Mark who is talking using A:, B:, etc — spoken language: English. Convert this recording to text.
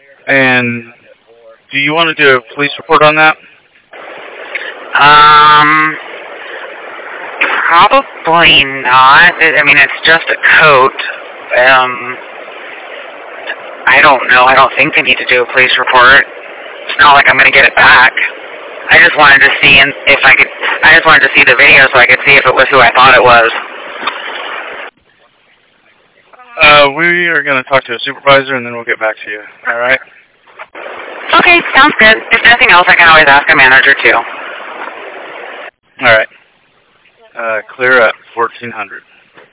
A: And do you want to do a police report on that?
B: Um, Probably not. I mean, it's just a coat. I don't know. I don't think they need to do a police report. It's not like I'm going to get it back. I just wanted to see if I could. I just wanted to see the video so I could see if it was who I thought it was.
A: We are going to talk to a supervisor, and then we'll get back to you. All right?
B: Okay, sounds good. If nothing else, I can always ask a manager too.
A: All right. Clear at 1400.